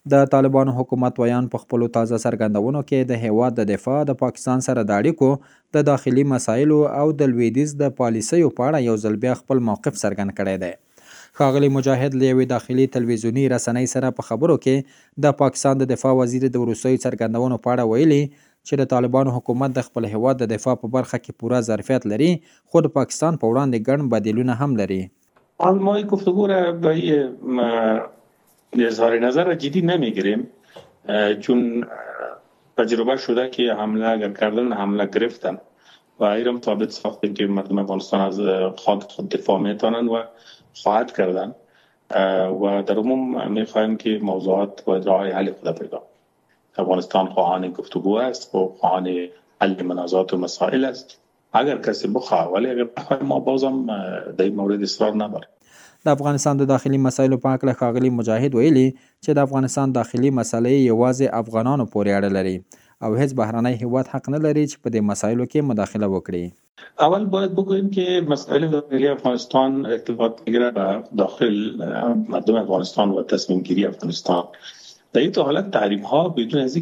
د طالبانو حکومت ویان په خپلو تازه څرګندونو کې د هیواد د دفاع د پاکستان سره د اړیکو د داخلي مسایلو او د لویدیځ د پالیسیو په اړه یو ځل بیا خپل موقف څرګند کړی دی. ښاغلي مجاهد له یوې داخلي تلویزیوني رسنۍ سره په خبرو کې د پاکستان د دفاع وزیر د وروستیو څرګندونو په اړه ویلي چې د طالبانو حکومت د خپل هیواد د دفاع په برخه کې پوره ظرفیت لري، خو د پاکستان په وړاندې ګڼ بدیلونه هم لري. ما این گفتگو را به اظهار نظر جدی نمیگیریم، چون تجربه شده که حمله کردن حمله گرفتن و ایران ثابت ساختیم که مردم افغانستان از خود دفاع میتونن و خواهد کردن و در عموم میخواهیم که موضوعات و راه حل خود پیدا. افغانستان خواهان گفتگو است و خواهان حل منازعات و مسائل است. اگر کسی بخواه، ولی اگر بخواه ما بازم در این مورد اصرار نداریم. د افغانستان د داخلي مسایلو په اړه ښاغلي مجاهد ویلي چې د افغانستان داخلي مسلې یوازې افغانانو پورې اړه لري او هیڅ بهرنی هیواد حق نه لري چې په دې مسایلو کې مداخله وکړي. اول باید بگوییم که مسائل داخلی افغانستان ارتباط میگیره به داخل مردم افغانستان و تصمیم گیری افغانستان. در این حالت تحریم ها بدون از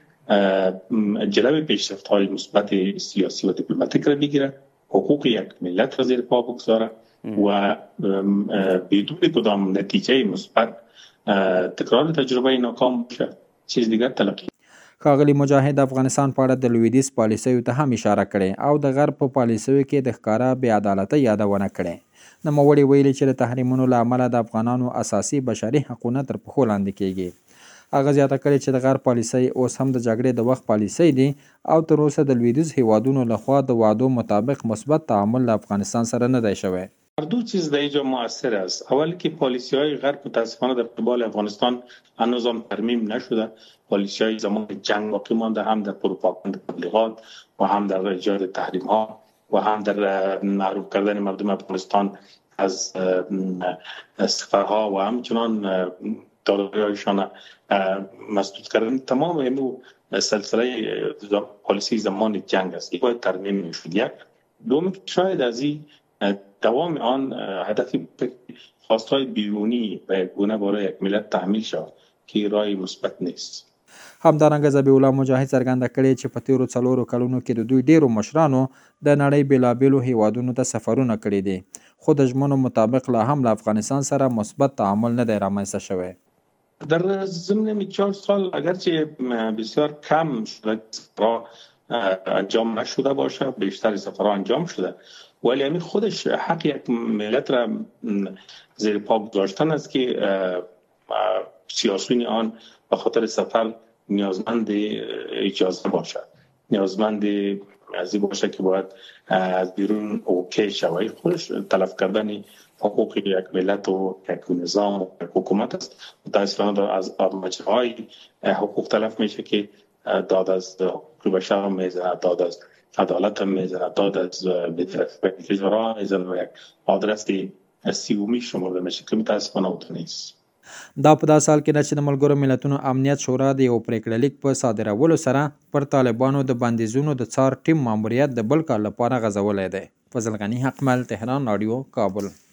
اینکه جلوه پیشرفت های مثبت سیاسی و دیپلماتیک را بگیره، حقوق یک ملت را زیر پا بگذاره و بدون کدام نتیجه مثبت تکرار تجربه ناکام بشه، چیز دیگر تلقی. ښاغلي مجاهد افغانستان په اړه د لویدیځ پالیسیو ته هم اشاره کړې او د غرب په پالیسیو کې د ښکاره بې عدالتۍ یادونه کړې. نوموړي ویلي چې د تحریمونو له امله د افغانانو اساسي بشري حقونه تر پښو لاندې کیږي. هغه زیاته کړې چې د غرب پالیسۍ اوس هم د جګړې د وخت پالیسۍ دي او تر اوسه د لویدیځ هیوادونو لخوا د وعدو مطابق مثبت تعامل له افغانستان سره نه دی شوی. دو چیز در اینجا مؤثر است. اول که پالیسی های غرب متاسفانه در قبال افغانستان هنوز هم ترمیم نشده. پالیسی های زمان جنگ باقی مانده، هم در پروپاگاند تبلیغات و هم در ایجاد تحریم ها و هم در معروف کردن مردم افغانستان از سفرها و همچنان دارایی‌هایشان مسدود کردن. تمام این سلسله پالیسی زمان جنگ است. باید ترمیم شد. یک دوم که شاید از این دوام آن هدف خواستهای بیرونی و یک گونه برای یک ملت تحمیل شود که رای مثبت نیست. همدارنګه ذبیح الله مجاهد څرګنده کړې چې په تیرو 4 کلونو کې د دوی ډیرو مشرانو د نړۍ بیلابیلو هیوادونو ته سفرونه کړي دي، خو د ژمنو مطابق لا هم له افغانستان سره مثبت تعامل نه دی رامنځته شوی. در ضمن 4 سال اگرچه بسیار کم شده سفرها انجام نشده باشه، بیشتر سفرها انجام شده، ولی همین خودش حق یک ملت را زیر پا گذاشتن است که سیاسیون آن به خاطر سفر نیازمند اجازه باشد، نیازمند از این باشه که باید از بیرون اوکی شود. خودش تلف کردن حقوق یک ملت و یک نظام و یک حکومت است. متاسفانه از مجراهای حقوق تلف میشه که داد از حقوق بشر هم میزنه، داد از عدالت هم میزنه، داد از فجرها میزنه و یک آدرس سیومی شمرده میشه که متاسفانه اوتو نیست. دا په دا سال کې چې د ملګرو ملتونو امنیت شورا د یو پریکړه لیک په صادرولو سره پر طالبانو د بندیزونو د څار ټیم ماموریت د بل کال لپاره غځولی دی. فضل غني حقمل، تهران رادیو، کابل.